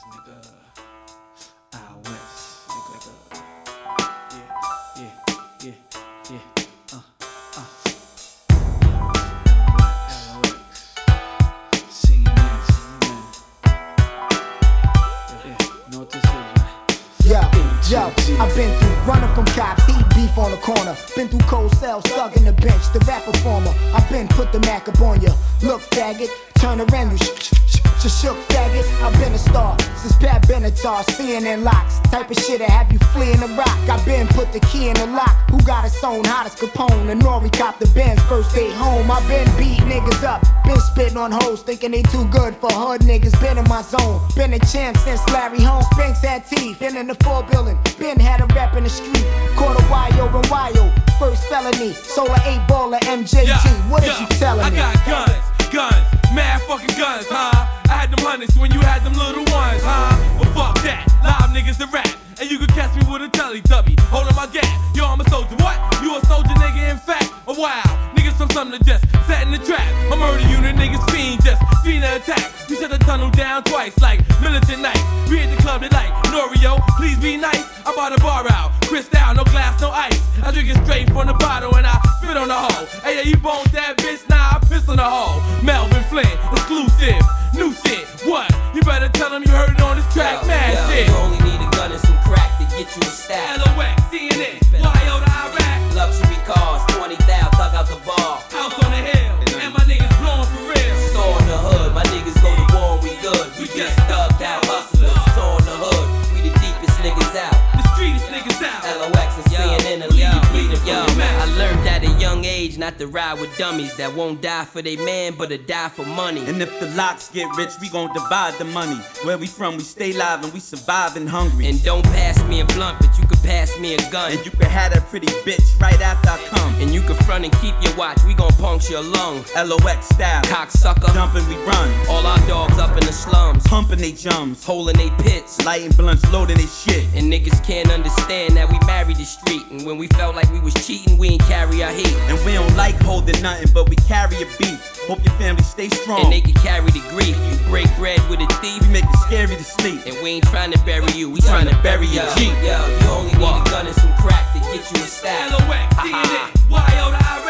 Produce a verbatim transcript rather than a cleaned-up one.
nigga. Out west, nigga. Yeah, yeah, yeah, yeah. Uh, uh. L O X. Singing man, singing man. Yeah, yeah. Know what this is, right? Yo, yo, I've been through running from cops, heat beef on the corner. Been through cold cells, stuck in the bench, the rap performer. I've been put the Mac up on ya. Look, faggot, turn around, you sh sh sh sh shook, faggot. I've been a star since Pat Benatar, C N N locks. Type of shit that have you fleeing the rock. I've been put the key in the lock. Who got his own hottest Capone? And Nori cop the Benz first day home. I've been beat niggas up, been spitting on hoes, thinking they too good for hood niggas. Been in my zone, been a champ since Larry Holmes. Banks had teeth, been in the four building, been had a rap in the street. Caught a Y O and Y O, first felony. Solar eight baller M J G. Yeah, what yeah, is you telling I me? got guns, guns, mad fucking guns, huh? I had them hundreds when you had them little ones, huh? Well, fuck that, live niggas to rap. And you can catch me with a Teletubby, holding my gap. Yo, I'm a soldier, what? You a soldier, nigga, in fact? Oh, wow, niggas from something to just set in the trap. A murder unit, niggas fiend, just fiend to attack. We shut the tunnel down twice, like militant night. We hit the club tonight, Norio, please be nice. I bought a bar out, Cristal, no glass, no ice. I drink it straight from the bottle and I spit on the hoe. Hey, yeah, you boned that bitch, nah, I piss on the hoe. Melvin Flynn, exclusive, new shit, what? You better tell them you heard it on this track, yo, mad yo, shit. You only need a gun and some crack to get you a stack. L O X, C N N, Y O to Iraq. Luxury cars, twenty thousand, dug out the bar. House on the hill, and my niggas blowing for real. Store in the hood, my niggas go to war, we good. We just thugged out hustlers. Store in the hood, we the deepest niggas out. The streetest niggas out. L O X and C N N and leave you bleeding Yo, from your I mouth. learned at a young age not to ride with dummies that won't die for they man, but to die for money. And if the locks get rich, we gon' divide the money. Where we from, we stay live and we surviving hungry. And don't pass me a blunt, but you could pass me a gun. And you can have that pretty bitch right after I come. And you can front and keep your watch, we gon' puncture your lung. L O X style, Cocksucker, jumping we run, all our dogs up in the slums, pumping they jums, holding they pits, lighting blunts, loading they shit. and niggas can't understand that we married the street. And when we felt like we was cheating, we ain't carry our heat. And we don't like holding nothing, but we carry a beat. Hope your family stay strong. And they can carry the grief. You break bread with a thief, we make it scary to sleep. and we ain't trying to bury you, we trying to bury your Yo, Jeep. yo, you only need What? a gun and some crack to get you a stack. L O X, C N N, Y O to Iraq.